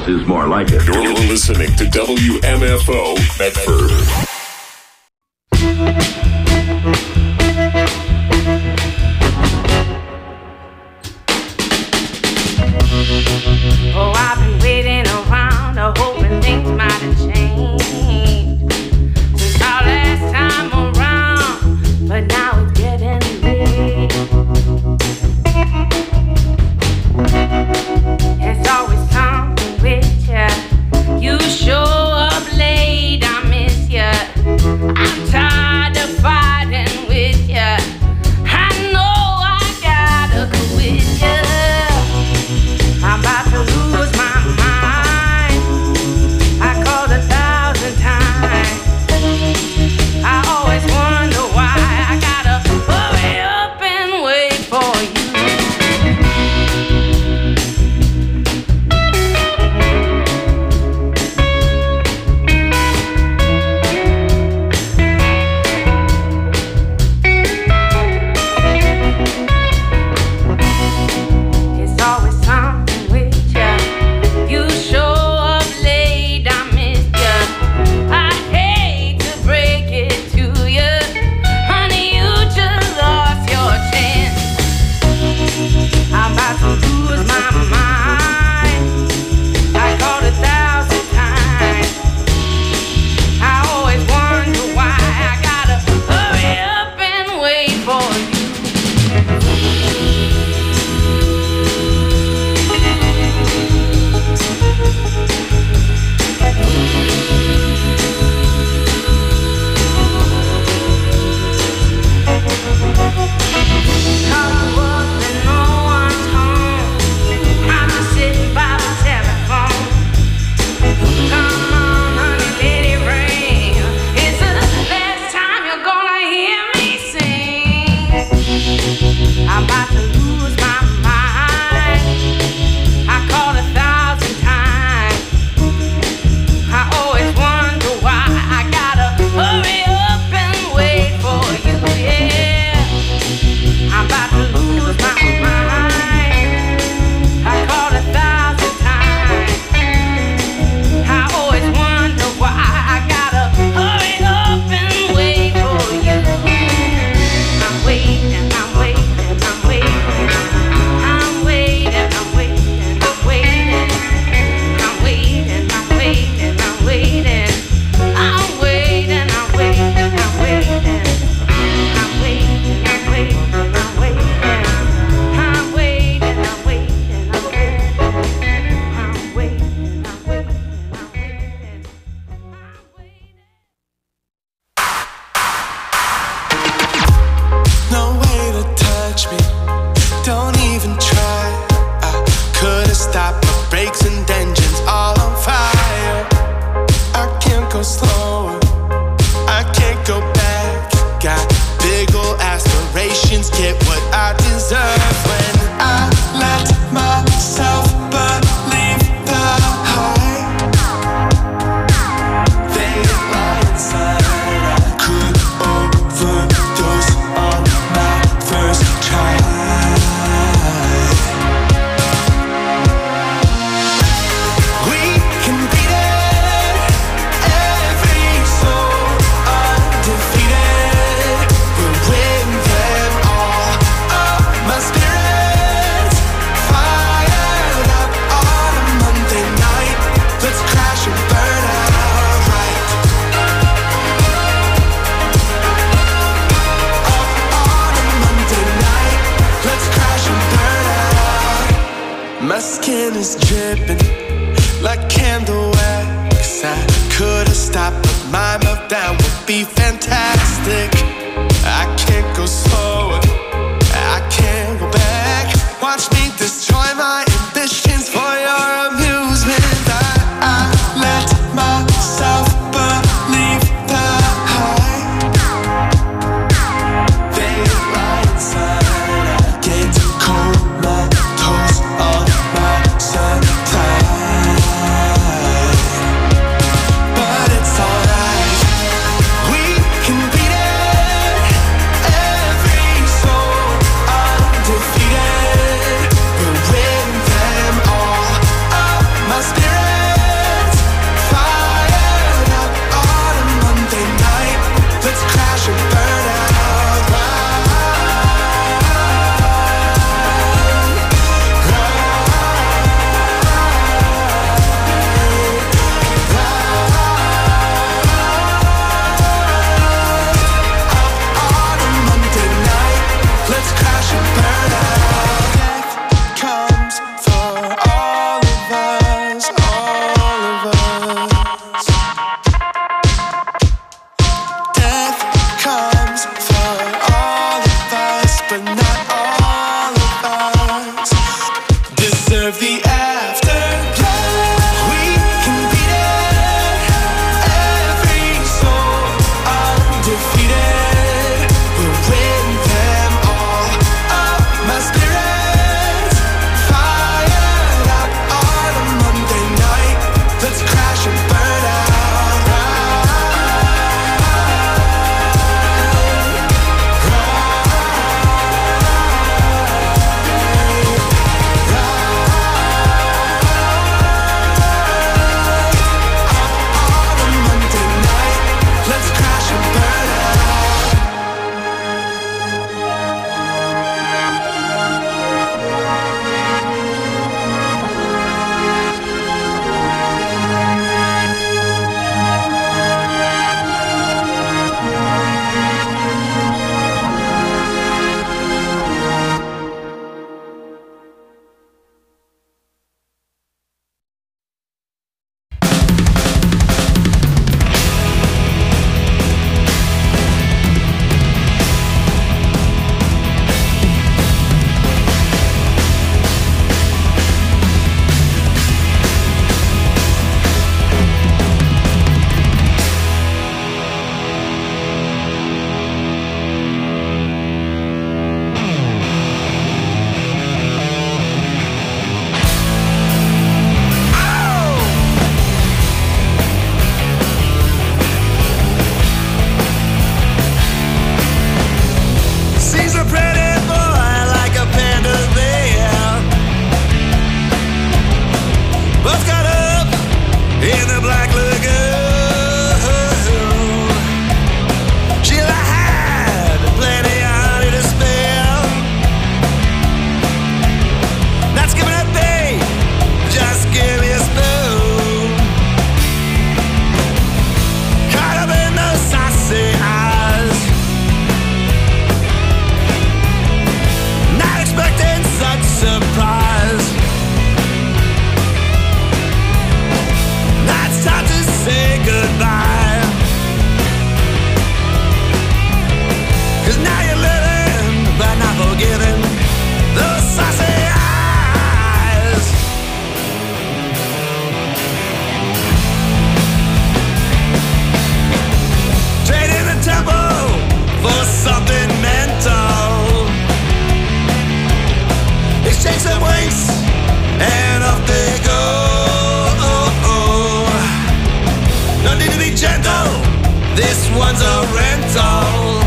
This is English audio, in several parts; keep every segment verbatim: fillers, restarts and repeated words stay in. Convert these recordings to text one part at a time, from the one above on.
is more like it. You're listening to W M F O Medford. Oh, I've been waiting around, uh, hoping things might have changed since our last time around, but now it's getting late. It's always something with ya. You show up late, I miss ya. I'm tired of fighting with ya. I know I gotta go with ya. I'm about to lose my mind. I called a thousand times. I always wonder why I gotta hurry up and wait for you. It's always something with ya. You show up late, I miss ya. I hate to break it to ya, honey, you just lost your chance. I'm about to lose my mind. I called a thousand times. I always wonder why I gotta hurry up and wait for you. Call you up and no one's home. I'm just sitting by the telephone. Come on, honey, let it rain. It's the last time you're gonna hear me sing. I'm about to lose my mind. I called a thousand times. I always wonder why I gotta hurry up and wait for you. Yeah, I'm about to lose my mind. I called a thousand times. I always wonder why I gotta hurry up and wait for you. I'm waiting, I'm waiting, I'm waiting. I'm waiting, I'm waiting, I'm waiting. I'm waiting, I'm waiting, I'm waiting. I'm waiting, I'm waiting, I'm waiting. I'm waiting, I'm waiting, I'm waiting. I'm waiting, I'm waiting, I'm waiting. I'm waiting, I'm waiting, I'm waiting. No way to touch me, don't even try. I could've stopped my brakes and engines all on fire. I can't go slower, I can't go back. Got big ol' aspirations, get what I deserve. When I let myself believe the hype, they lie inside. I could overdose on my first try. We can beat it, every soul undefeated. We'll win them all. Oh, my spirit's fired up on a Monday night. Let's crash and burn out right. Up on a Monday night. Let's crash and burn out. My skin is dripping like candle wax. I could've stopped, but my meltdown would be fantastic. I can't go slower, I can't go back. Watch me destroy my ambitions for your amusement. I, I let myself believe the hype. They lie inside. I get cold, my toes on my supply. now you're living, but not forgiving. Those saucy eyes. Trading the tempo for something mental. Exchange some winks and off they go. No need to be gentle, this one's a rental.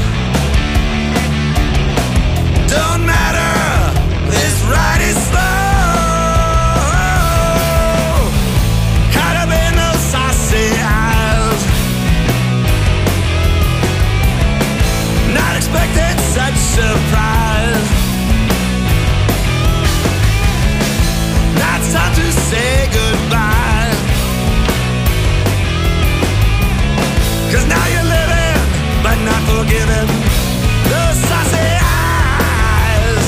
Don't matter, this ride is slow. Caught up in those saucy eyes. Not expecting such surprise. Now it's time to say goodbye. 'Cause now you're living, but not forgiving. Those saucy eyes.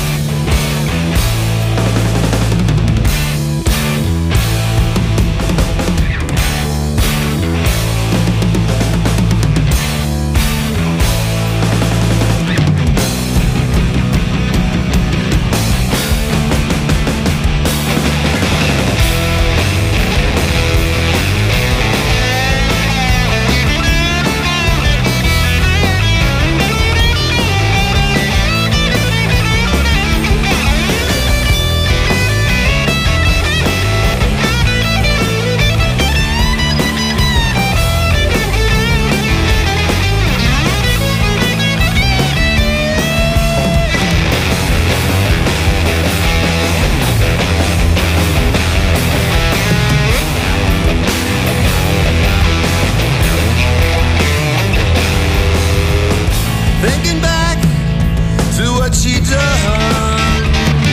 Thinking back to what she done.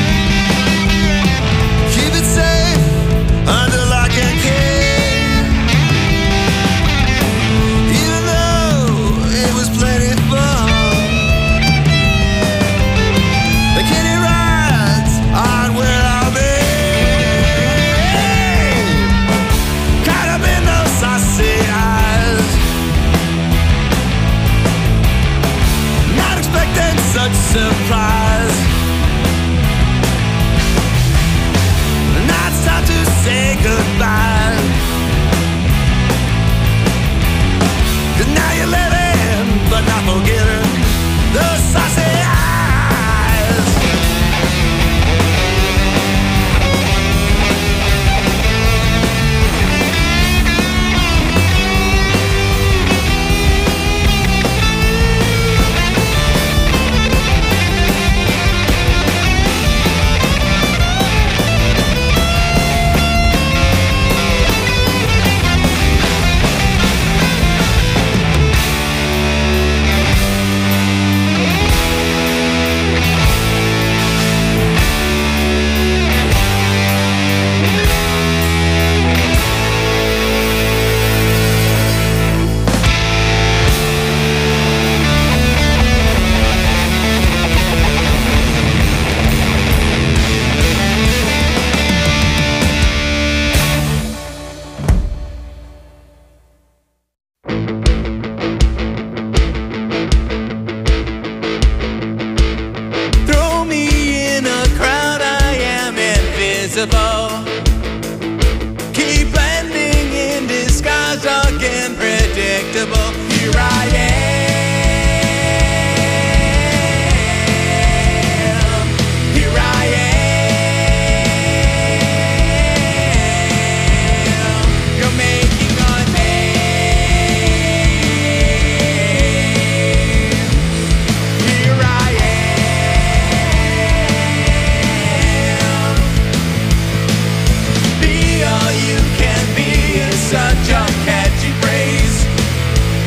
Keep it safe under lock and key. Even though it was plenty fun. The kiddie rides on where I'll be. Caught up in those saucy eyes. Not expecting such surprise. Now it's time to say goodbye. 'Cause now you're living, but not forgiving. Those saucy eyes. Throw me in a crowd, I am invisible. Keep blending in disguise, again predictable. Here I am. Here I am. You're making a name. Here I am. Be all you can be is such a catchy phrase.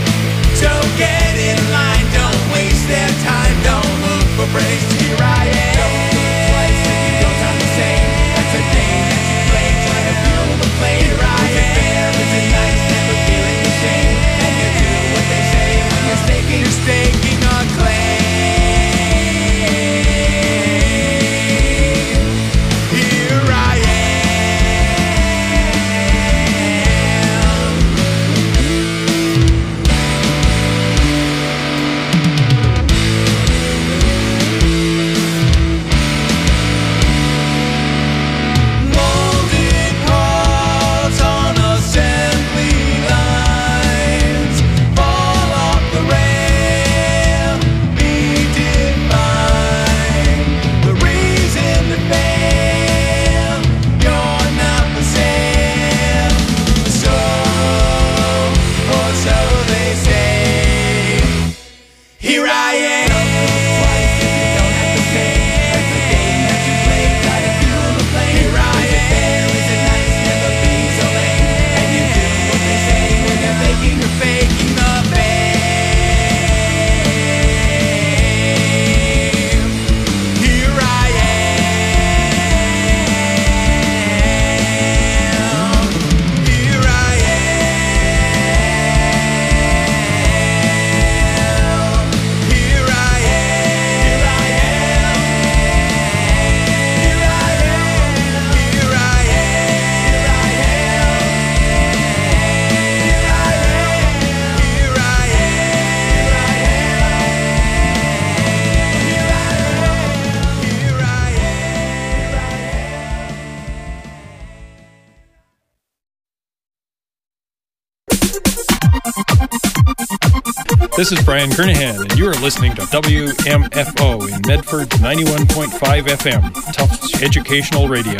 This is Brian Kernahan, and you are listening to W M F O in Medford's ninety-one point five F M, Tufts Educational Radio.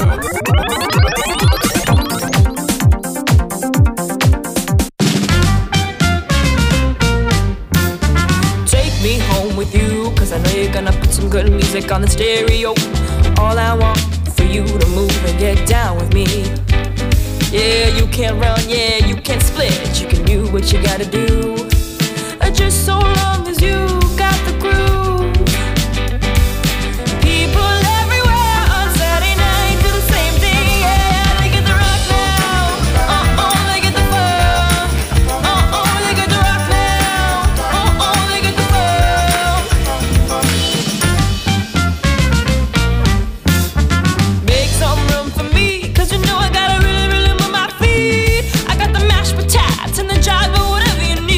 Take me home with you, cause I know you're gonna put some good music on the stereo. All I want for you to move and get down with me. Yeah, you can't run, yeah, you can't split. You can do what you gotta do. Just so long as you got the groove. People everywhere on Saturday night do the same thing. Yeah, they get the rock now. Uh-oh, they get the funk. Uh-oh, they get the rock now. Uh-oh, they get the funk. Make some room for me, cause you know I gotta really, really move my feet. I got the mashed potatoes and the jive, but whatever you need.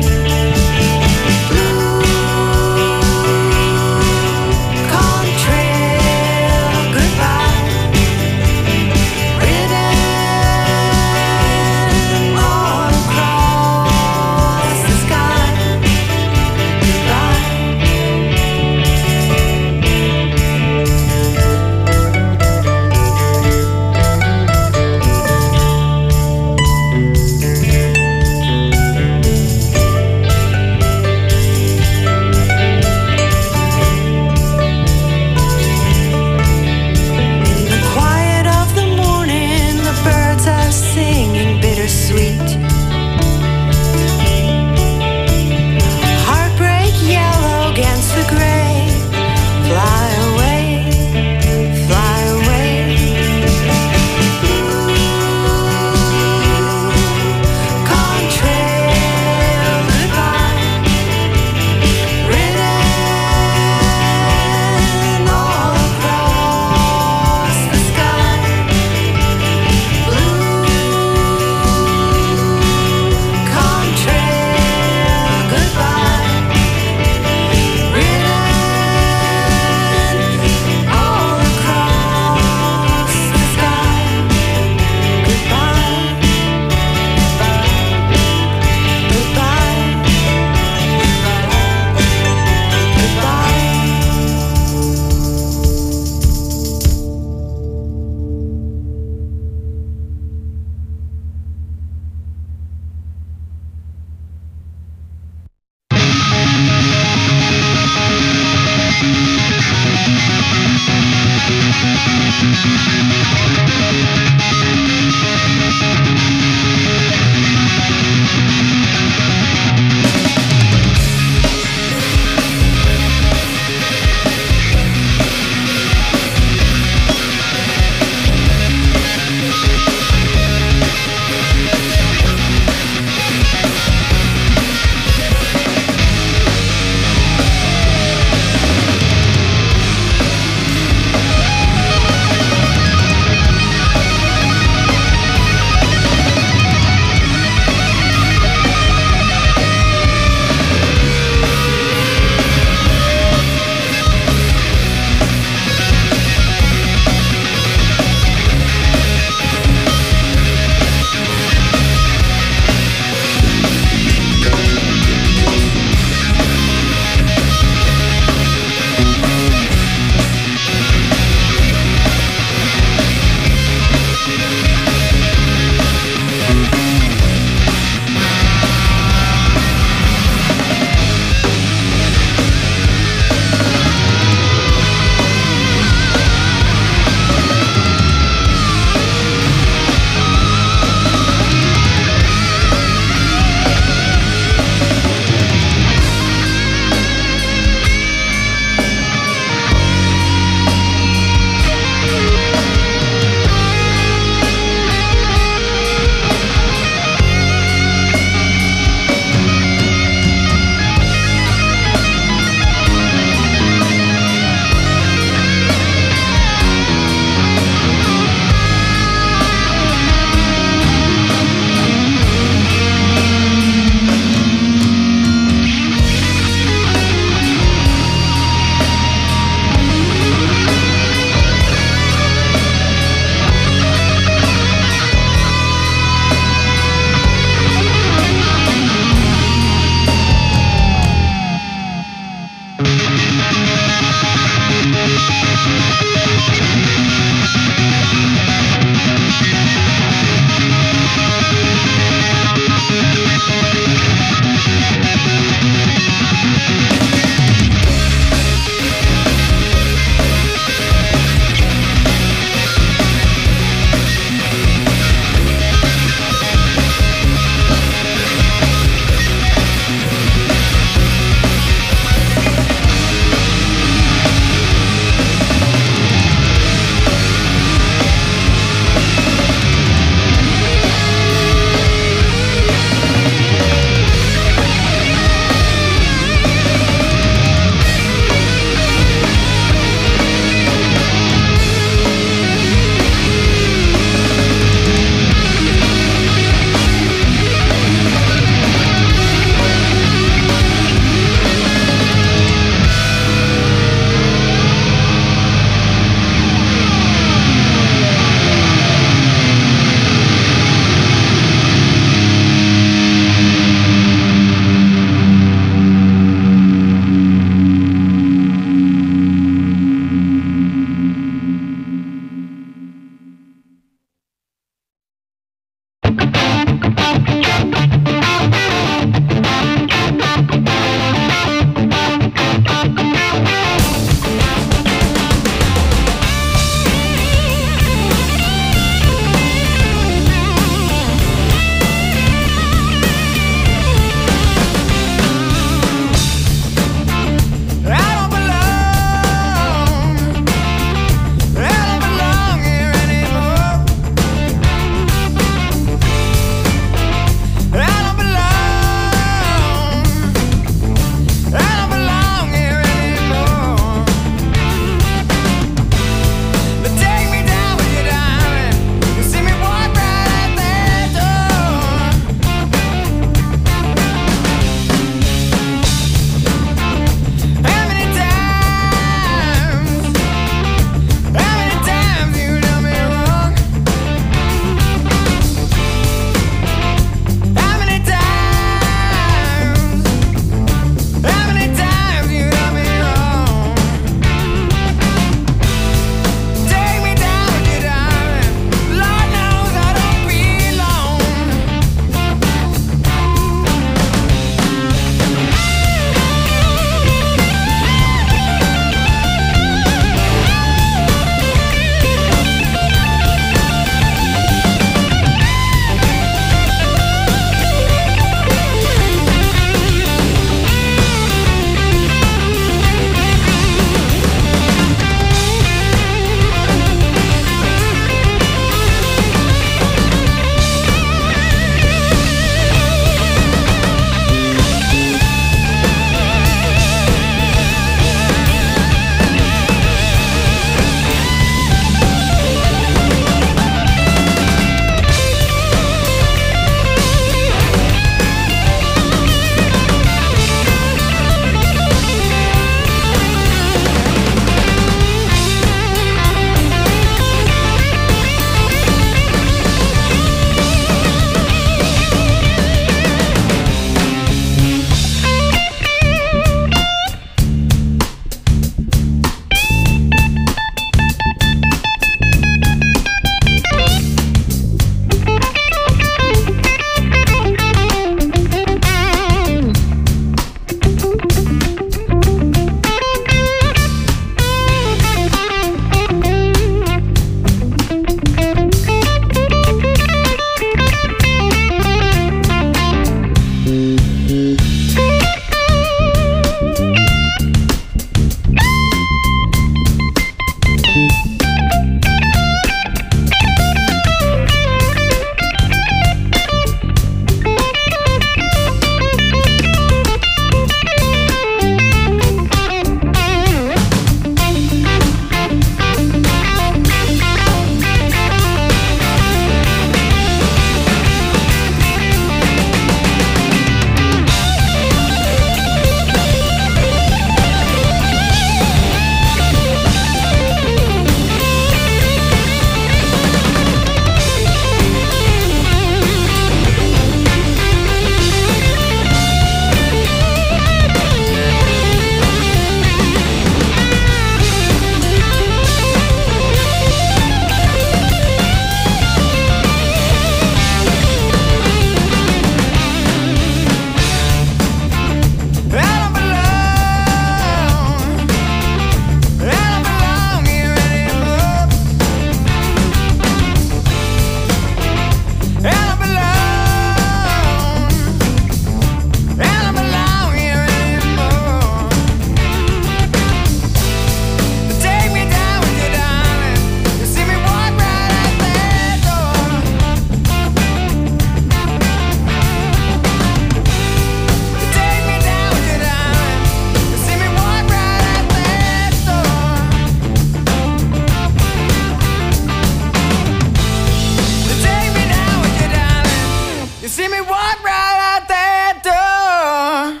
You see me walk right out that door.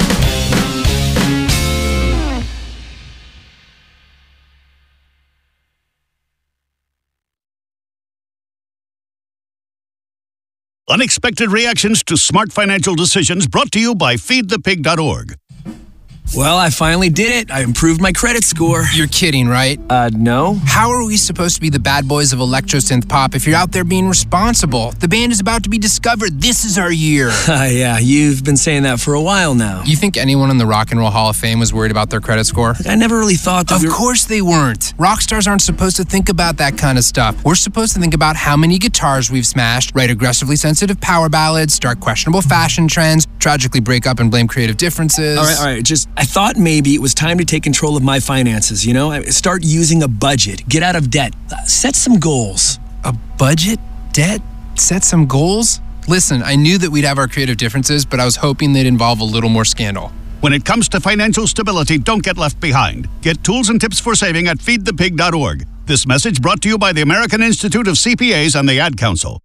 Unexpected reactions to smart financial decisions brought to you by feed the pig dot org. Well, I finally did it. I improved my credit score. You're kidding, right? Uh, no. How are we supposed to be the bad boys of electro synth pop if you're out there being responsible? The band is about to be discovered. This is our year. Uh, yeah, you've been saying that for a while now. You think anyone in the Rock and Roll Hall of Fame was worried about their credit score? I never really thought that. Of we were... course they weren't. Rock stars aren't supposed to think about that kind of stuff. We're supposed to think about how many guitars we've smashed, write aggressively sensitive power ballads, start questionable fashion trends, tragically break up and blame creative differences. All right, all right. Just, I thought maybe it was time to take control of my finances, you know? Start using a budget. Get out of debt. Set some goals. A budget? Debt? Set some goals? Listen, I knew that we'd have our creative differences, but I was hoping they'd involve a little more scandal. When it comes to financial stability, don't get left behind. Get tools and tips for saving at feed the pig dot org. This message brought to you by the American Institute of C P As and the Ad Council.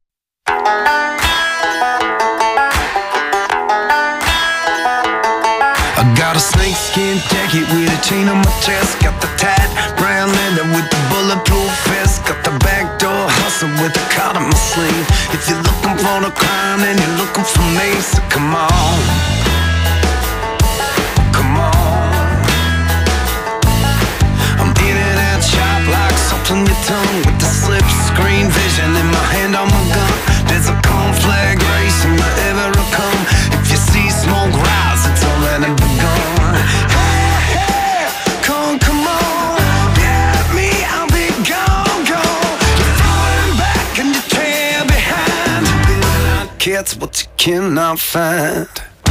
I got a snakeskin jacket with a chain on my chest. Got the tight brown leather with the bulletproof vest. Got the backdoor hustle with the card on my sleeve. If you're looking for the crime, then you're looking for me. So come on, come on. I'm in and out sharp like salt on your tongue, with the slip screen vision in my hand on my gun. There's a conflag racing wherever I come. If you see smoke rise, it's already begun. Hey, hey, come, come on, get me, I'll be gone, gone. You're falling back and you trail behind. You will not catch what you cannot find.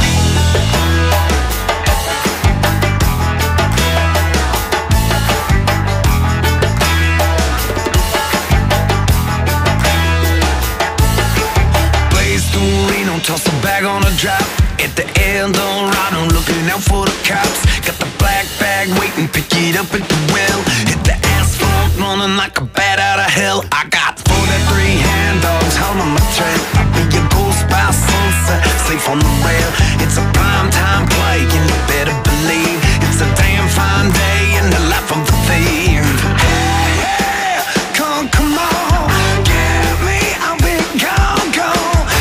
Toss a bag on a drop at the Eldorado, looking out for the cops. Got the black bag waiting, pick it up at the well. Hit the asphalt, running like a bat out of hell. I got forty-three hand dogs holding my trail. I'll be your ghost by sunset, safe on the rail. It's a prime time play, and you better believe it's a damn fine day in the life of the thief. Hey, hey, come, come on, get me, I'll be gone, gone.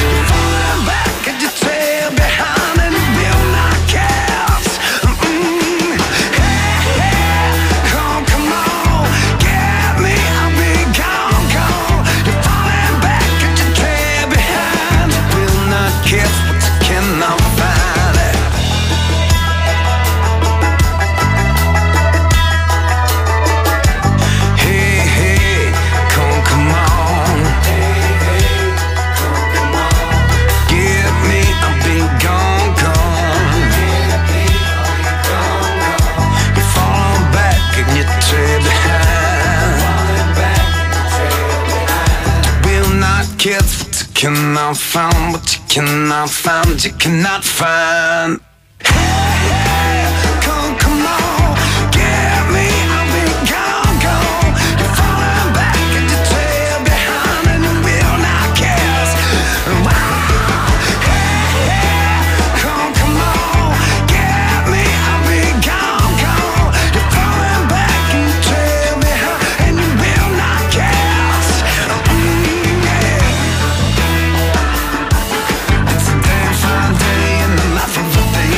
Cannot find what you cannot find, you cannot find. Hey, hey, come, come on, get me, I'll be gone, gone. You're falling back and you trail behind and you will not guess. Wow. Hey, hey, come, come on, get me, I'll be gone, gone. You're falling back and you trail behind and you will not guess. Mm, yeah. It's a damn fine day in the life of a thief.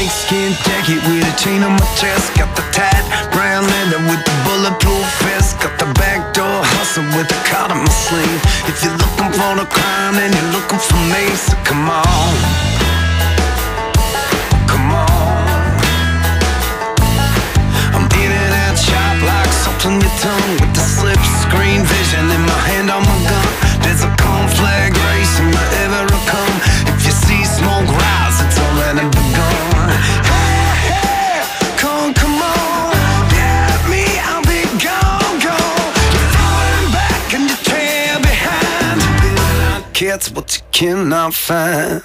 snakeskin jacket with a chain on my chest. Got the tight brown leather with the bulletproof vest. Got the backdoor hustle with the card on my sleeve. If you're looking for the crime, then you're looking for me. So come on, come on. I'm in and out sharp like salt on your tongue, with the slip screen vision in my hand on my gun. There's a conflag racing wherever I come. If you see smoke rise, it's already begun. Hey, hey, come, come on, get me, I'll be gone, gone. You're falling back and you trail behind. You cannot catch what you cannot find.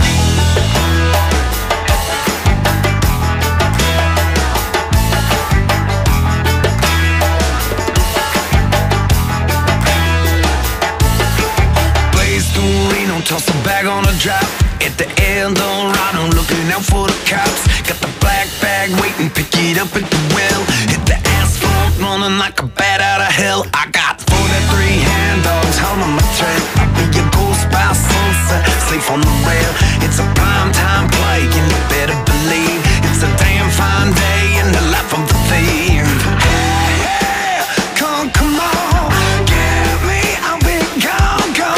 Toss a bag on a drop at the El Dorado, looking out for the cops. Got the black bag waiting, pick it up at the well. Hit the asphalt, running like a bat out of hell. I got forty-three hand dogs on my trail. I'll be your ghost by sunset, safe on the rail. It's a prime time play, and you better believe it's a damn fine day in the life of the thief. Hey, hey, come, come on, get me, I'll be gone, gone.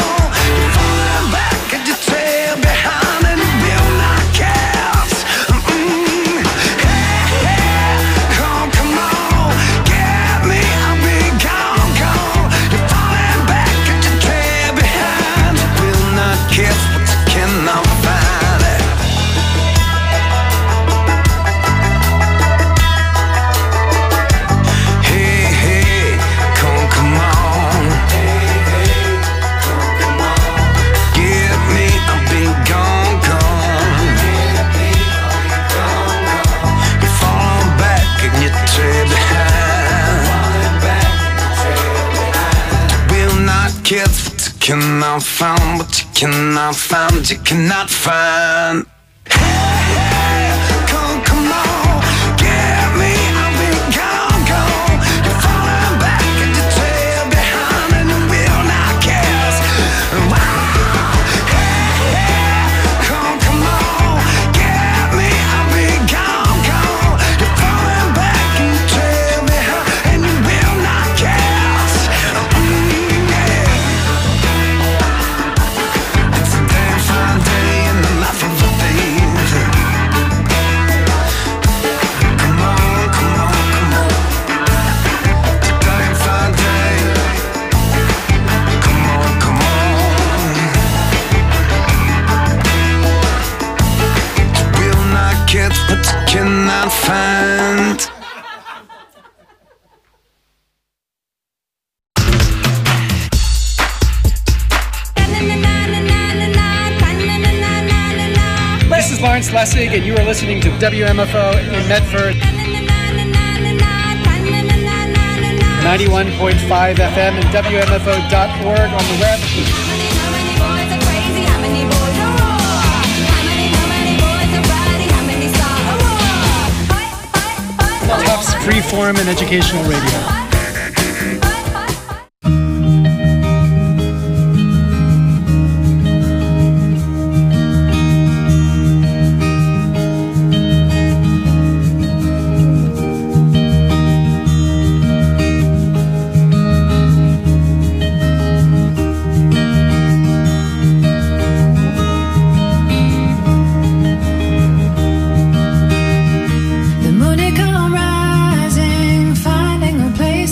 Cannot find what you cannot find, you cannot find. Hey, hey, come, come on, get me, I'll be gone, gone. You're falling back and you trail behind and you will not guess. Wow. Hey, hey, come, come on, get me, I'll be gone, gone. You're falling back and you trail behind and you will not guess. Mm, yeah. But you cannot find. This is Lawrence Lessig, and you are listening to W M F O in Medford. ninety-one point five F M and W M F O dot org on the web. Tufts Freeform and Educational Radio. The moon it come rising, finding a place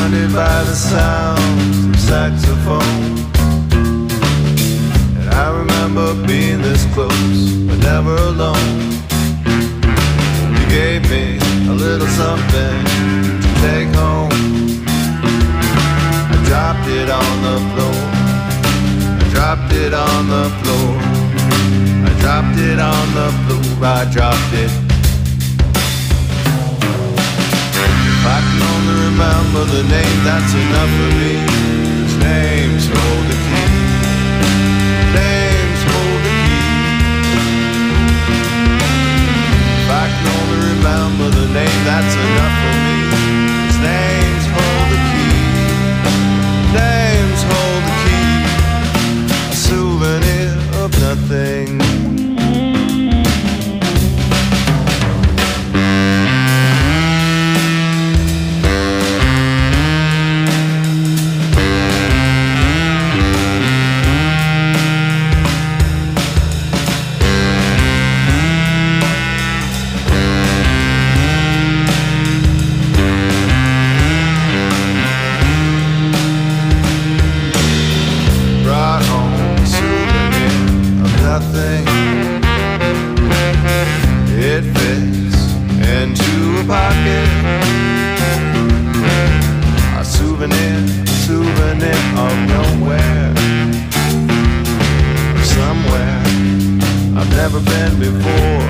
surrounded by the sounds of saxophone. And I remember being this close, but never alone. You gave me a little something to take home. I dropped it on the floor. I dropped it on the floor. I dropped it on the floor. I dropped it. If I can only remember the name, that's enough for me. His name's hold the key. Name's hold the key. If I can only remember the name, that's enough for me. His name's hold the key. Name's hold the key. A souvenir of nothing. It fits into a pocket. A souvenir, a souvenir of nowhere, somewhere I've never been before.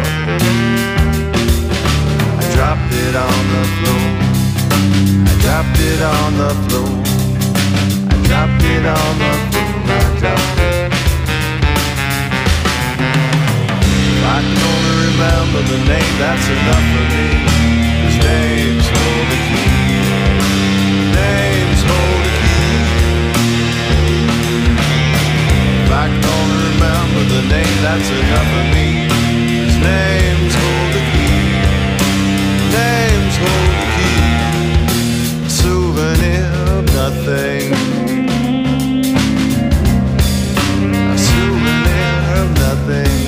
I dropped it on the floor. I dropped it on the floor. I dropped it on the floor. I dropped it. I can only remember the name, that's enough for me. His name's hold the key. Name's hold the key. If I can only remember the name, that's enough for me. His name's hold the key. Name's hold the key. A souvenir of nothing. A souvenir of nothing.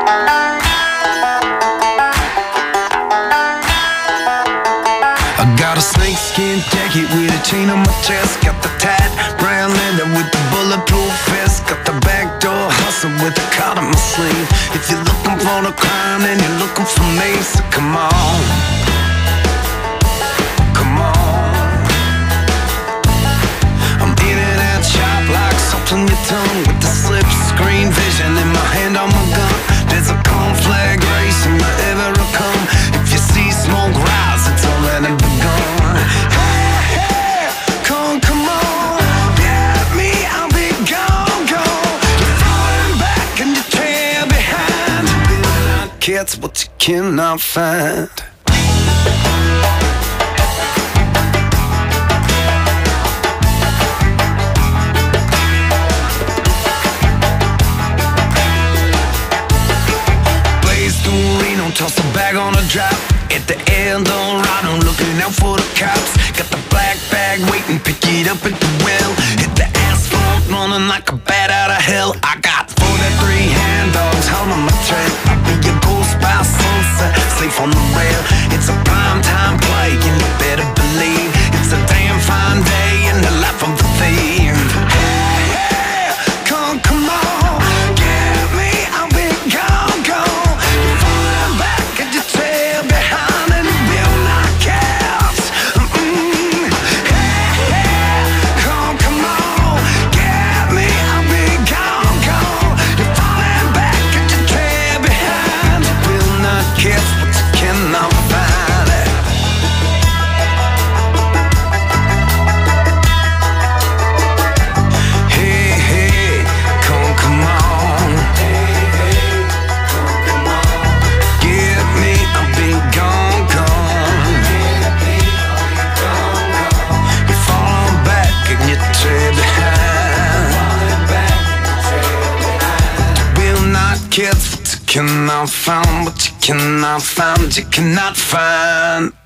I got a snakeskin jacket with a chain on my chest. Got the tight brown leather with the bulletproof vest. Got the back door hustle with a card on my sleeve. If you're looking for the crime, then you're looking for me. So come on, come on. I'm in and out sharp like salt on your tongue, with the slip screen vision in my hand on my gun. There's a conflagration wherever I come. If you see smoke rise, it's already begun. Hey, hey, come, come on, get me, I'll be gone, gone. You're falling back and you trail behind. You will not get what you cannot find. Toss a bag on a drop at the end on right. I'm looking out for the cops. Got the black bag waiting, pick it up at the well. Hit the asphalt running like a bat out of hell. I got forty-three hand dogs holding my trail. I'll be your ghost by sunset, safe on the rail. It's a prime time play, and you better believe it's a damn fine day in the life of the thief. Hey, hey, come, come on, get me, I'll be gone, gone. Kids, what you cannot find, what you cannot find, you cannot find.